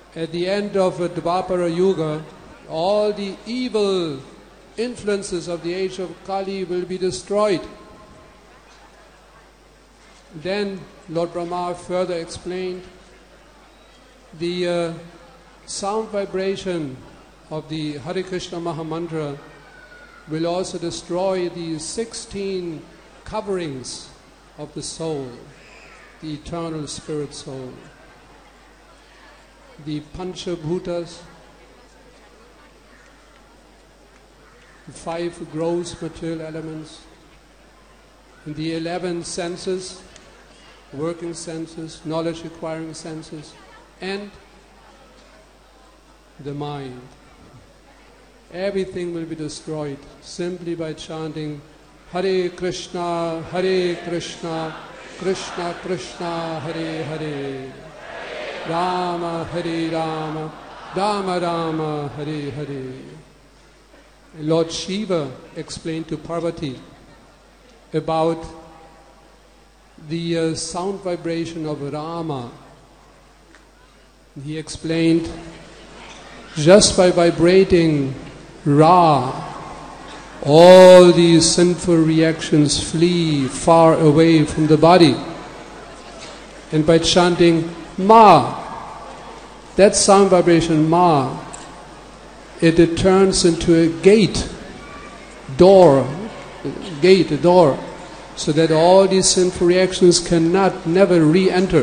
at the end of the Dvapara Yuga, all the evil influences of the age of Kali will be destroyed. Then Lord Brahma further explained the sound vibration of the Hare Krishna Mahamantra will also destroy the 16 coverings of the soul, the eternal spirit soul, the Panchabhutas, the 5 gross material elements, and the 11 senses, working senses, knowledge acquiring senses, and the mind. Everything will be destroyed simply by chanting Hare Krishna, Krishna Krishna, Hare Hare, Rama Hare Rama, Rama Rama, Hare Hare. Lord Shiva explained to Parvati about the sound vibration of Rama. He explained, just by vibrating Ra, all these sinful reactions flee far away from the body. And by chanting Ma, that sound vibration Ma, it turns into a a door, so that all these sinful reactions never re-enter.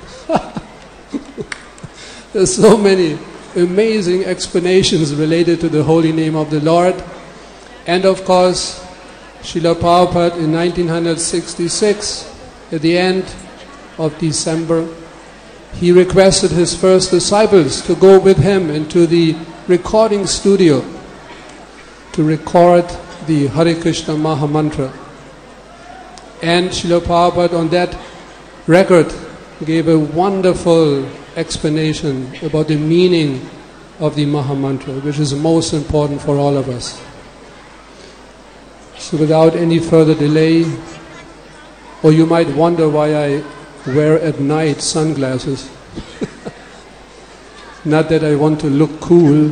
There's so many amazing explanations related to the holy name of the Lord. And of course, Srila Prabhupada in 1966, at the end of December, he requested his first disciples to go with him into the recording studio to record the Hare Krishna Mahamantra. And Srila Prabhupada on that record gave a wonderful explanation about the meaning of the Mahamantra, which is most important for all of us. So without any further delay, or you might wonder why I wear at night sunglasses. Not that I want to look cool,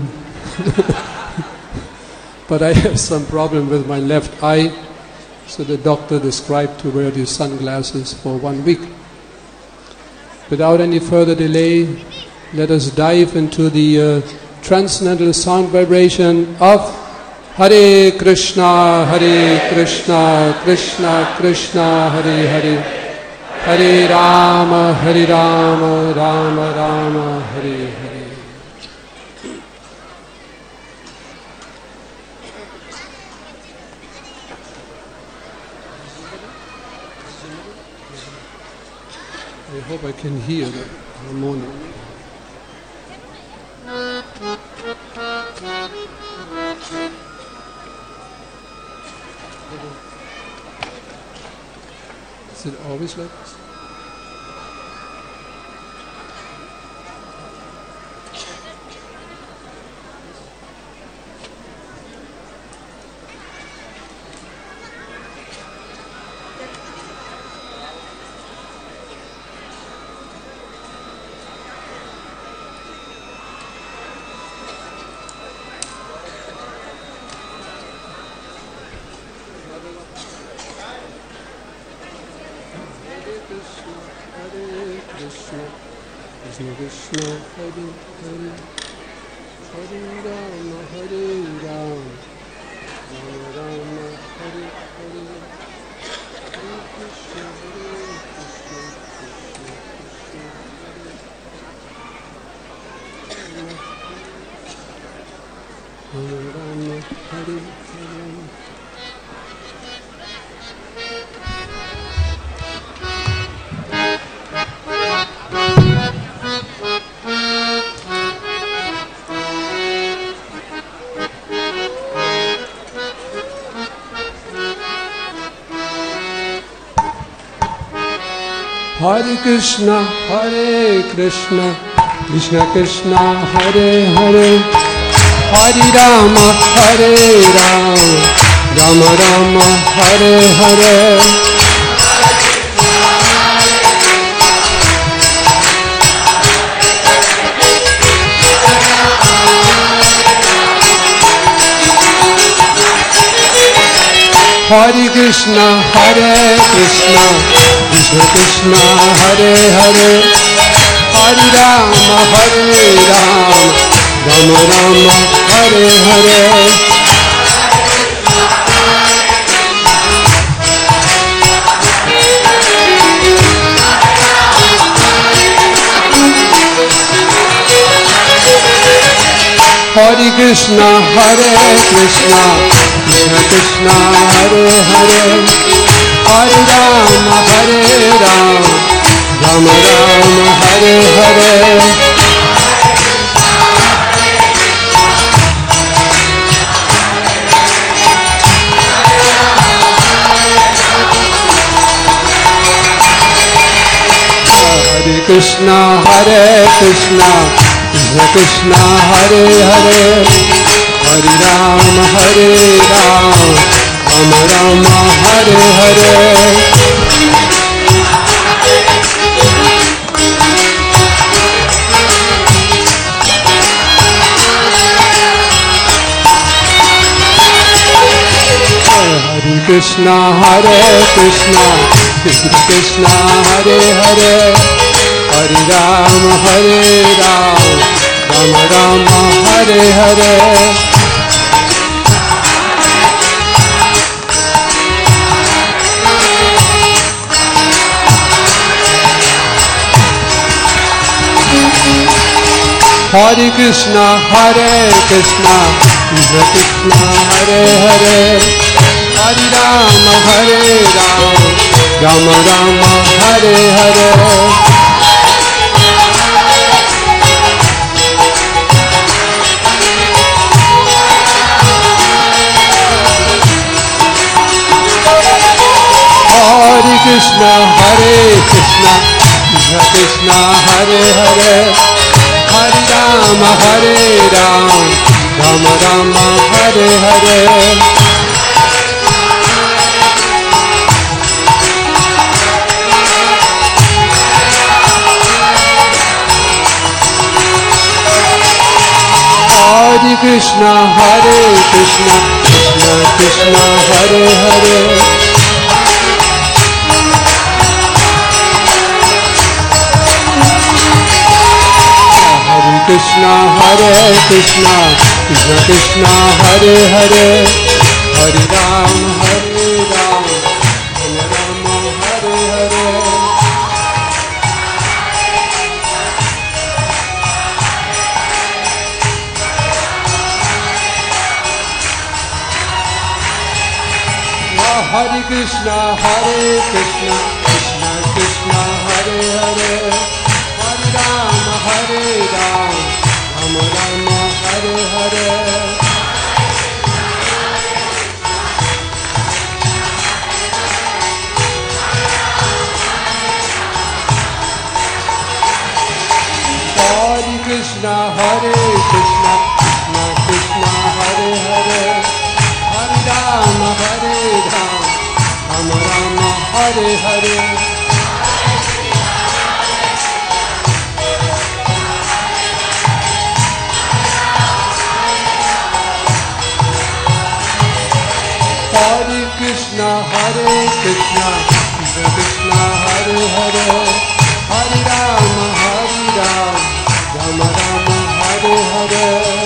but I have some problem with my left eye, so the doctor described to wear these sunglasses for 1 week. Without any further delay, let us dive into the transcendental sound vibration of Hare Krishna, Krishna Krishna, Hare Hare, Hare Rama, Rama Rama, Hare Hare. I hope I can hear the harmonium. Is it always like this? Krishna Krishna, Hare Hare, Hare Rama, Hare Rama, Rama Rama, Hare Hare, Hare Krishna, Hare Krishna, Krishna Krishna, Hare Rama, Hare Hare. Hare Krishna, Krishna Krishna, Hare Hare, Hare Rama, Rama Rama, Hare Hare. Hare Krishna, Krishna Krishna, Hare Hare, Hare Rama, Rama Rama, Hare Hare. Hare Krishna, Krishna Krishna, Hare Hare, Hare Rama, Rama Rama, Hare Hare. Hare Krishna, Krishna Krishna, Hare Hare, Hare Rama, Rama Rama, Hare Hare. Hare Krishna, Krishna Krishna, Hare Hare, Hare Rama, Rama Rama, Hare Hare. Hare Krishna, Krishna Krishna, Hare Hare, Hare Rama, Rama Rama, Hare Hare. Hare Krishna, Krishna Krishna, Hare Hare, Hare Rama, Rama Rama, Hare Hare. Hare Krishna, Krishna Krishna, Hare Hare. Krishna, Krishna Krishna, Hare Hare, Hare Rama, Rama Rama, Hare Hare. Hare Krishna, Krishna Krishna, Hare Hare, Hare Rama, Rama Rama, Hare Hare. Hare Krishna, Krishna Krishna, Hare Hare, Hare Rama, Rama Rama, Hare Hare. Hare Krishna, Krishna Krishna, Hare Hare, Hare Rama, Rama Rama, Hare Hare.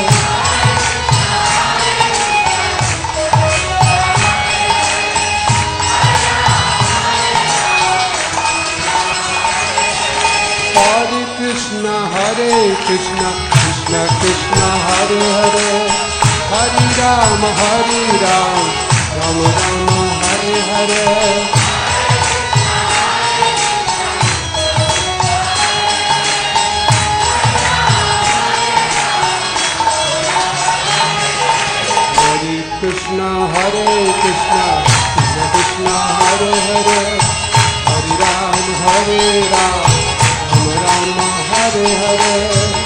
Hare Krishna, Krishna Krishna, Hare Hare, Hare Rama, Rama Rama, Hare Hare. Hare Krishna, Krishna Krishna, Hare Hare, Hare Rama, Rama Rama, Hare Hare.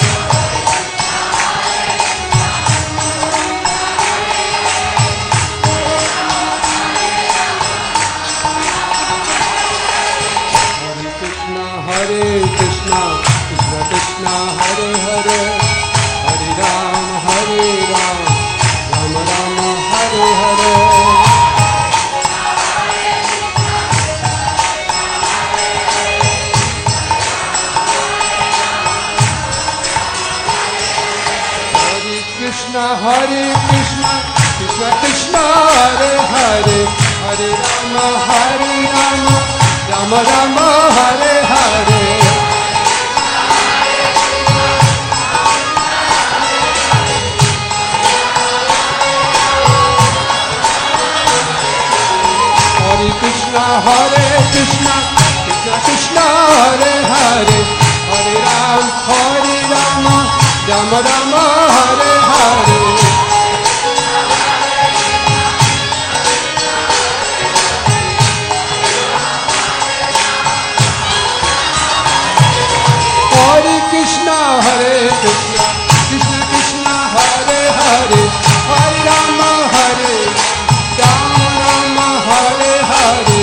Hare Krishna, Krishna Hare Hare, Hare Rama, Rama Rama, Hare Hare. Krishna, Krishna Krishna, Hare Hare, Hare Rama, Rama Rama, Hare Hare. Hare Krishna, Krishna Krishna, Hare Hare, Hare Rama, Rama Rama, Hare Hare. Hare Krishna, Krishna Krishna, Hare Hare, Hare Rama, Rama, Hare Hare.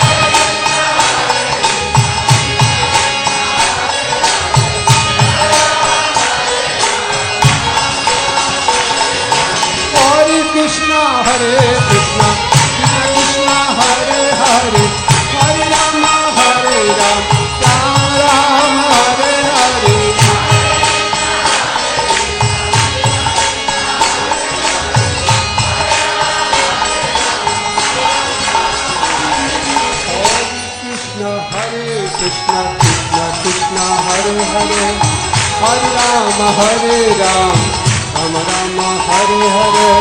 Hare Krishna, Krishna Krishna, Hare Hare, Hare Rama, Rama, Hare Hare. Krishna, Krishna Krishna, Hare Hare, Hare Rama, Rama Rama, Hare Hare.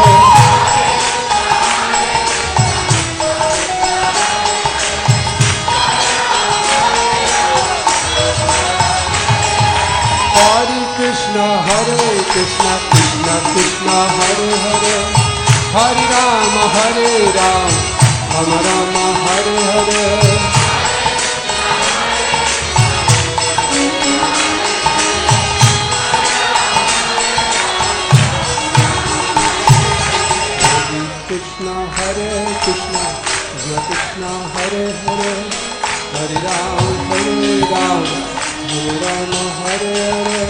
Hare Krishna, Krishna Krishna, Hare Hare, Hare Rama, Rama Rama, Hare Hare. Krishna, Krishna Krishna, Hare Hare, Hare Rama, Rama Rama, Hare Hare.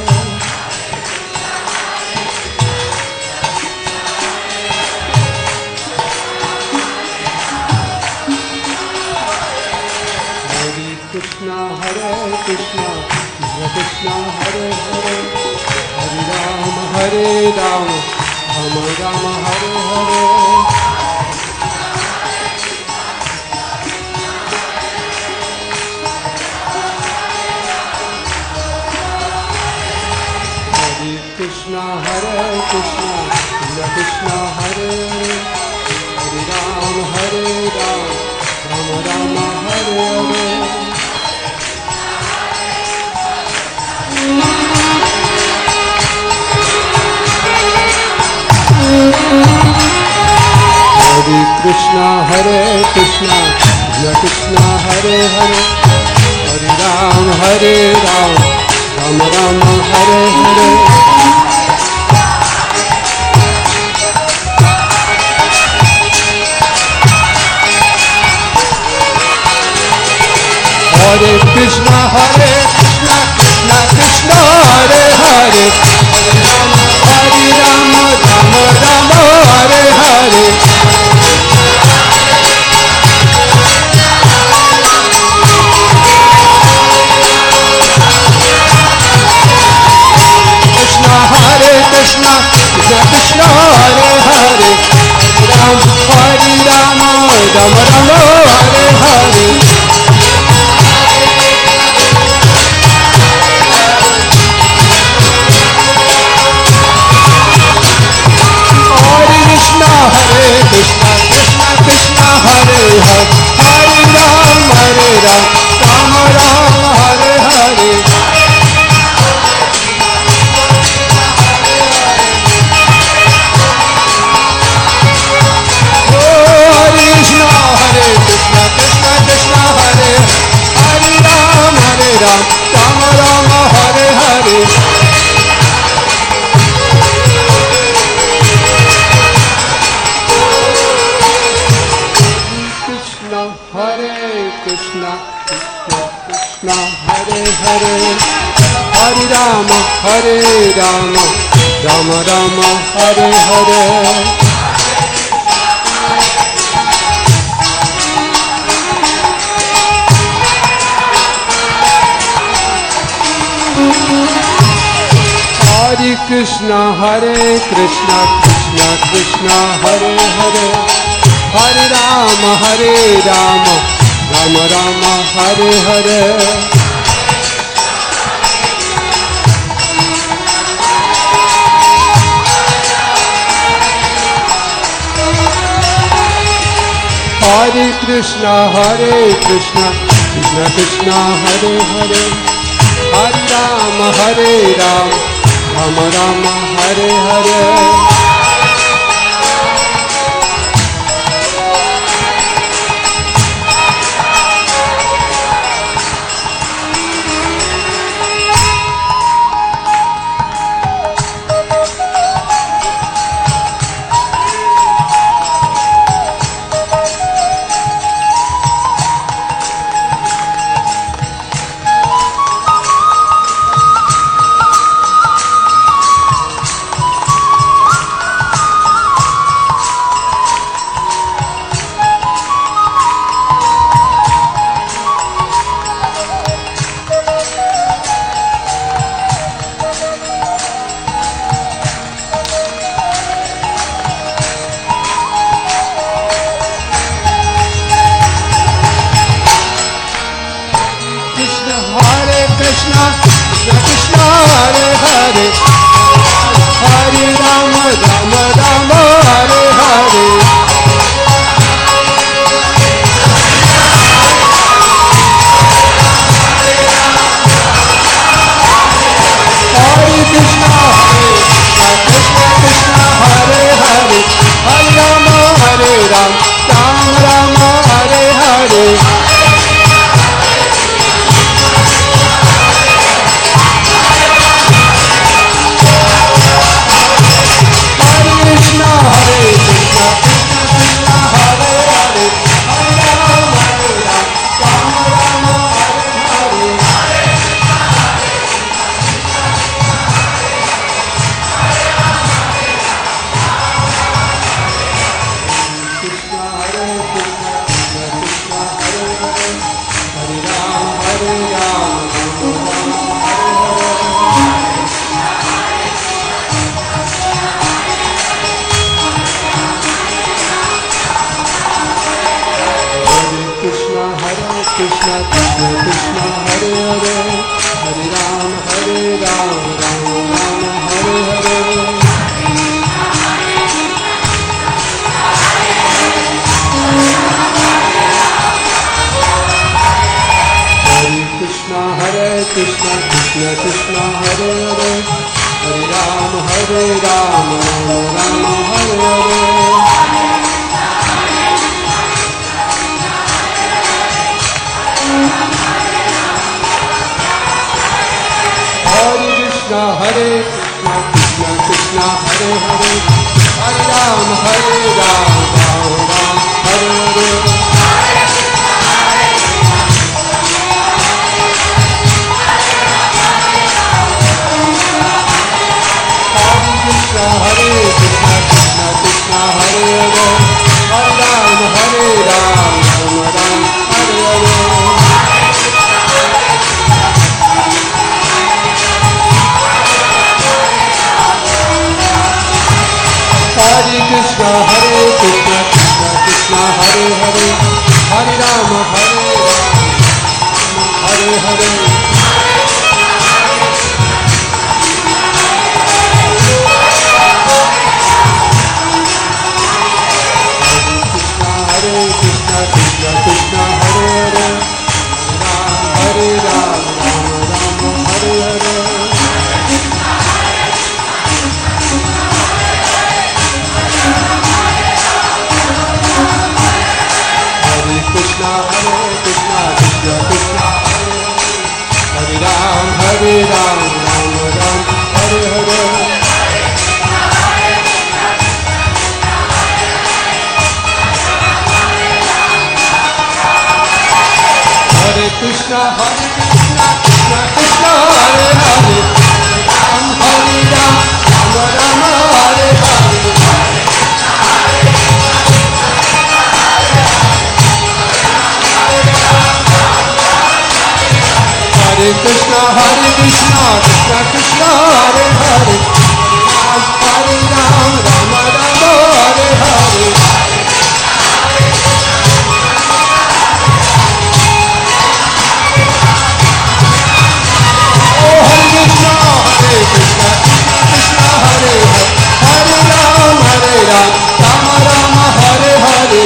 Krishna, Krishna Krishna, Hare Hare, Hare Rama, Rama Rama, Hare Hare. Krishna, Krishna Krishna, Hare Hare, Hare Rama, Rama Rama, Hare Hare. Hare Krishna, Krishna Krishna, Hare Hare, Hare Rama, Rama Rama, Hare Hare. Hare Krishna, Krishna Krishna, Hare Hare, Hare Rama, Rama Rama, Hare Hare. Krishna, Krishna Krishna, Hare Hare, Hare Rama, Rama Rama, Hare Hare. Krishna, Krishna Krishna, Hare Hare, Hare Rama, Rama Rama, Hare Hare. Krishna, Krishna Krishna, Hare Hare Rama, Rama Rama, Hare Hare. Krishna, Krishna Hare Hare, Hare Rama, Rama Rama, Hare Hare. Hare Krishna Krishna Krishna Hare Hare, Hare Rama Rama Rama Hare Hare. Hare Krishna Krishna Krishna Hare Hare, Hare Rama Rama Rama Hare Hare. Krishna Krishna Hare Hare, Hare Rama Rama Rama Hare Hare. Hare Krishna Krishna Krishna Hare Hare, Hare Rama Rama Rama Hare Hare. Krishna Krishna Krishna Hare Hare, Hare Rama Rama Rama Hare Hare. Hare Krishna Krishna Krishna Hare Hare, Hare Rama Rama Rama Hare Hare. Hare Krishna Krishna Krishna Hare Hare, Hare Rama Rama Hare Hare. Hare Krishna Krishna Krishna Hare Hare, Hare Rama Rama Hare Hare. Hare Krishna Krishna Krishna Hare Hare, Hare Rama Hare Hare. Krishna Krishna Krishna Hare Hare, Hare Rama Rama Hare Hare. Krishna Krishna Krishna Krishna Hare Ram Ram Ram Hare Hare. Hare Krishna Krishna Krishna Hare Hare, Ram Hare Ram Ram Hare Hare. Hare Krishna Krishna Krishna Krishna Hare Hare Hare Ram Rama Rama Hare Hare Oh Hare Krishna Hare Krishna Krishna Hare Hare Hare Ram Rama Rama Hare Hare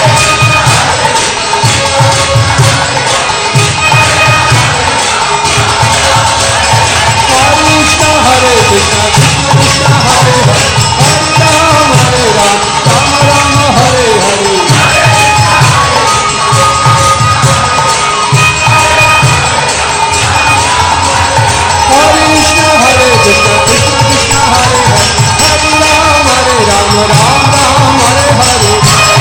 Hare Krishna Krishna Krishna Hare Hare Hare Ram Rama Rama Hare Hare Hare Krishna Hare Krishna Krishna Krishna Hare Hare Hare Ram Ram Ram Hare Hare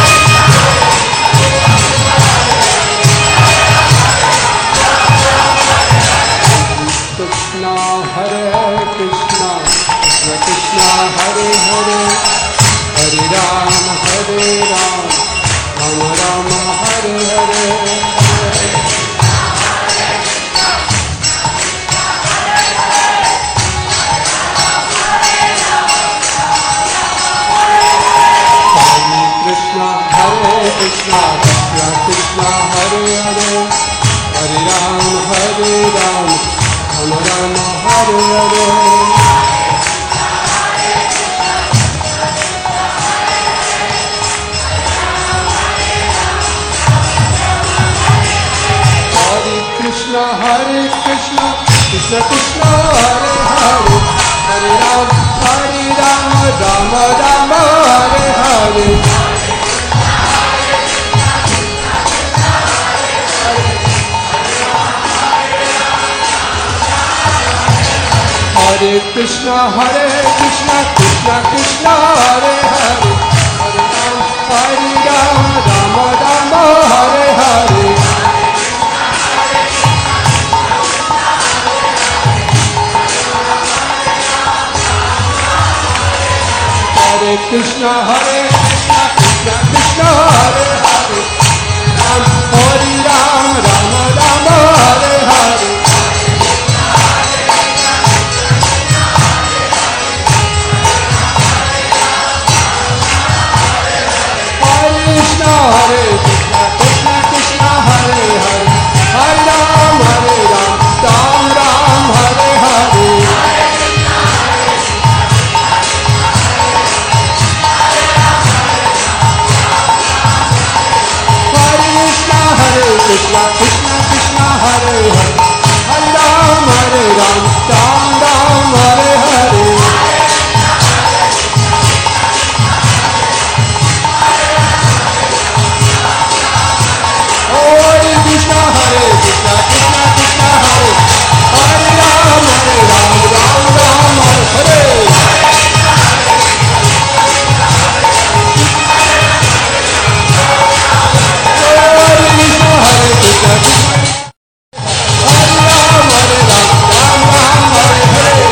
Krishna Hare Krishna Krishna Krishna Hare Hare Hare Ram Rama Rama Hare Hare Krishna Hare Krishna Krishna Krishna Hare Hare Hare Ram Rama Rama Hare Hare Hare Krishna Hare Krishna Krishna Krishna Hare Hare Hare Ram Rama Rama Hare Hare Hare Krishna Hare Krishna Krishna Krishna Hare Hare Hare Ram Rama Rama Hare Hare Hare Krishna Hare Krishna Krishna Krishna Hare Hare Ram Rama Rama Hare Hare Krishna Hare Krishna Krishna Krishna Hare Hare Hare Ram Ram Ram Hare Hare Krishna Hare Krishna Krishna Krishna Hare Hare Hare Ram Ram Hare Hare Krishna Hare Krishna Krishna Krishna Hare Hare Ram Ram Ram Hare Krishna Hare Krishna Hare Ram Ram Hare Hare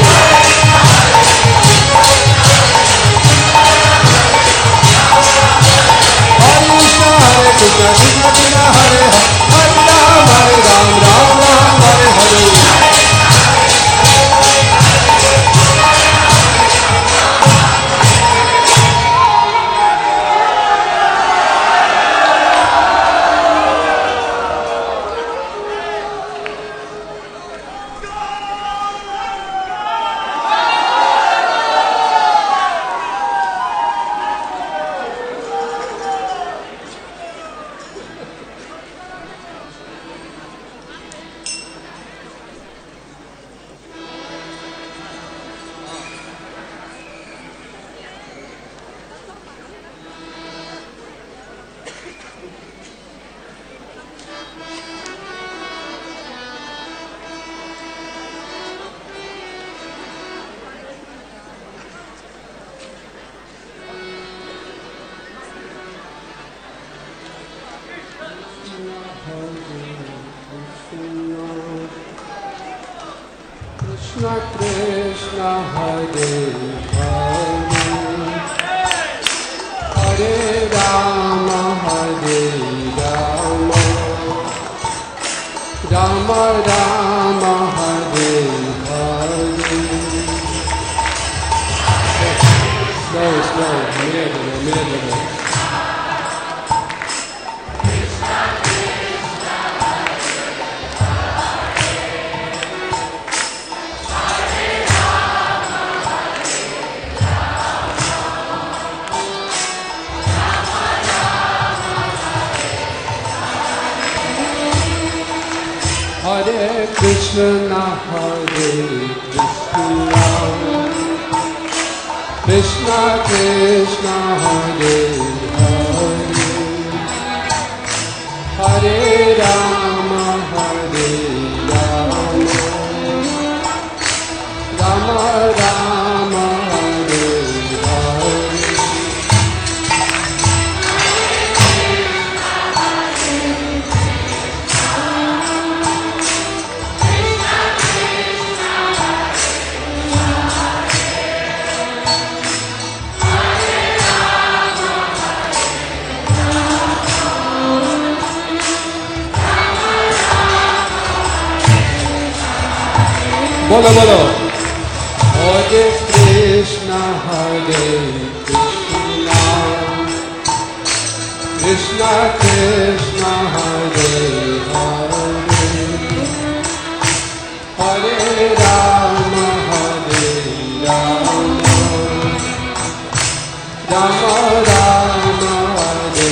Krishna Hare Krishna Krishna Krishna Hare Hare Ram Ram Hare Hare Krishna Krishna Hare Hare Hare Rama Rama Rama Hare Hare Krishna Hare Krishna Krishna Krishna Hare Hare Hare Rama Hare Rama Rama Rama Hare Hare Bolo bolo. Hare Krishna Hare Krishna Krishna Krishna Hare Hare Hare Rama Hare Rama Rama Rama Hare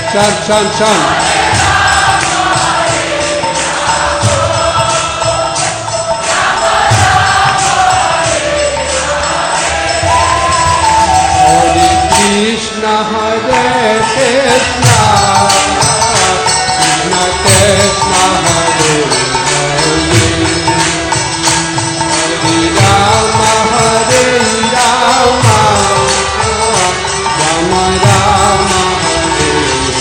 Chant, chant, chant. Krishna Hare Krishna, Krishna Krishna Hare Hare, Hare Rama Hare Rama, Rama Rama Hare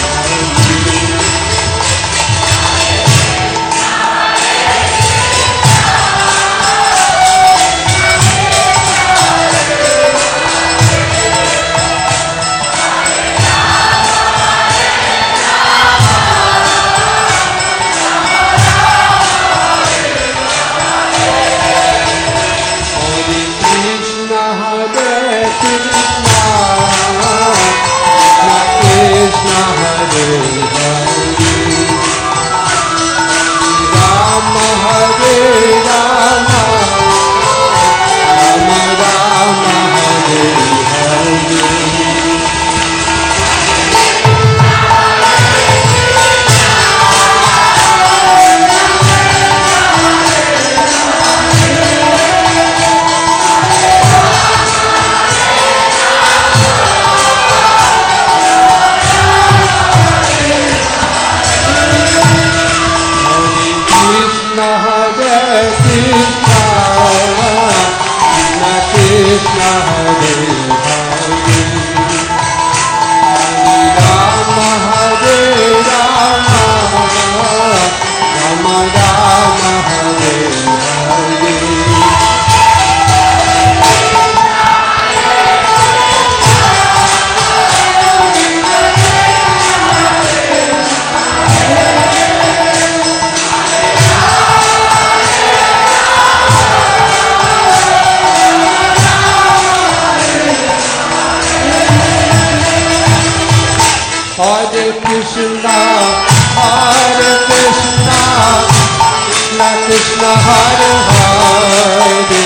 Krishna, Hare Krishna, Krishna Krishna Hare Hare,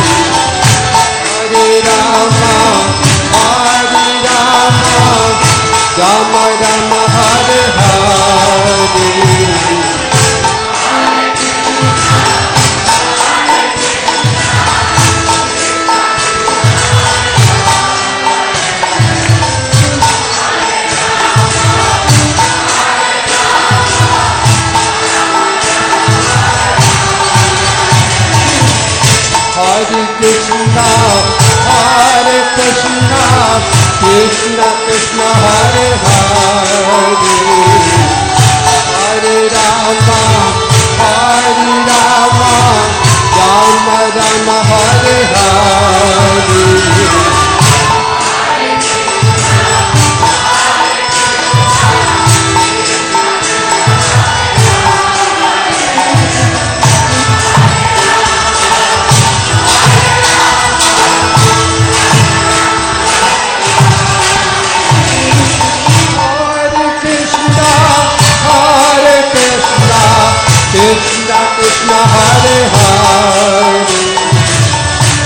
Hare Rama, Hare Rama, Rama Rama Hare Hare. Hare Krishna, Hare Krishna, Krishna Krishna Hare Hare, Hare Rama, Hare Rama, Rama Rama Hare Hare. Krishna Krishna Hare Hare,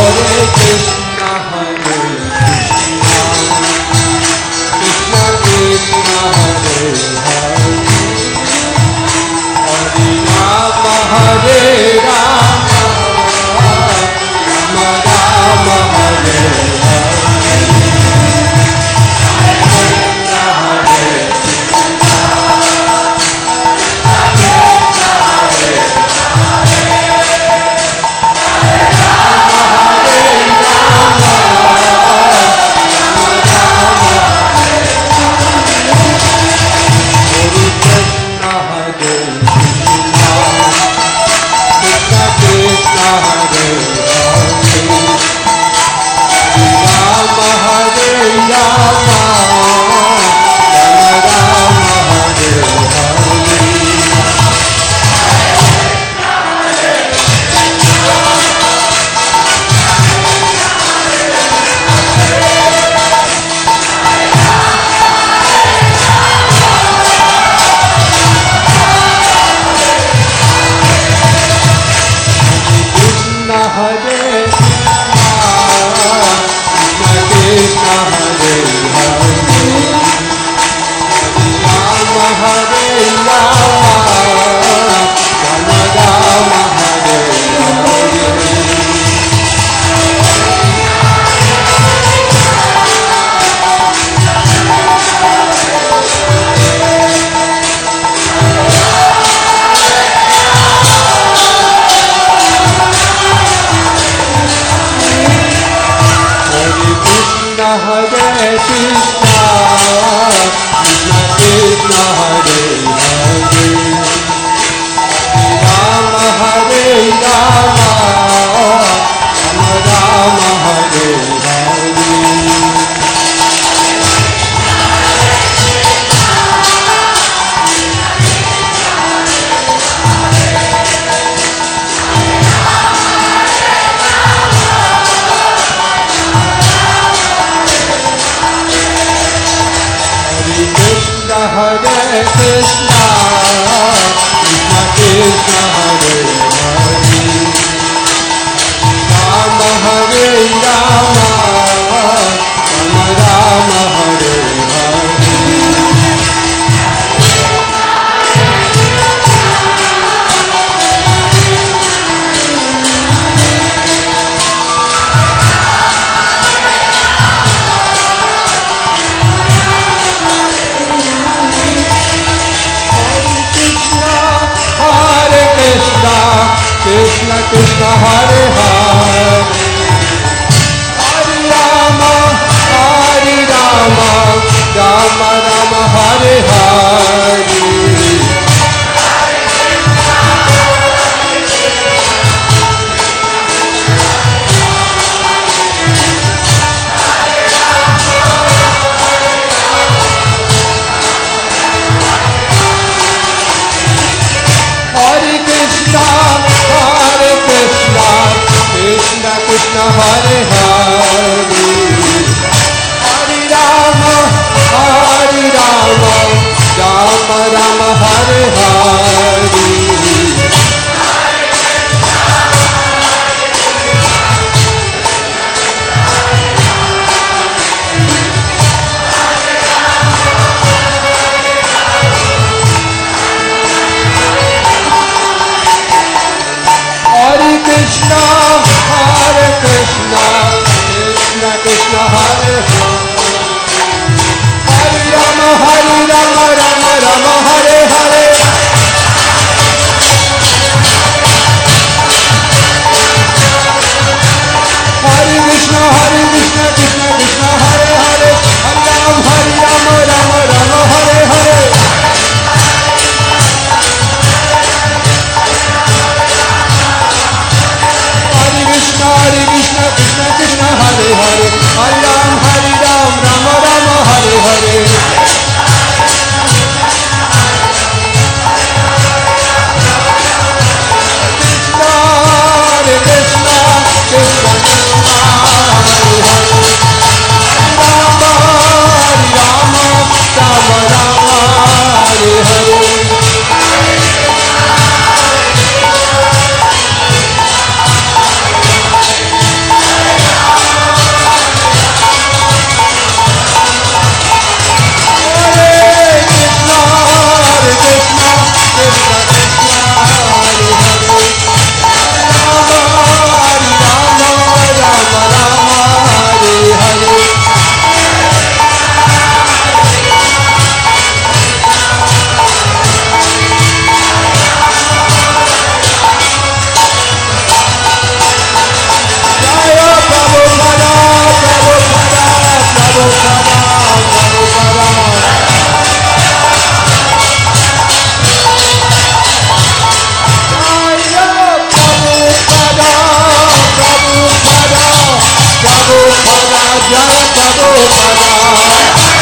Krishna, Hare Krishna, Jaya Prabhupada.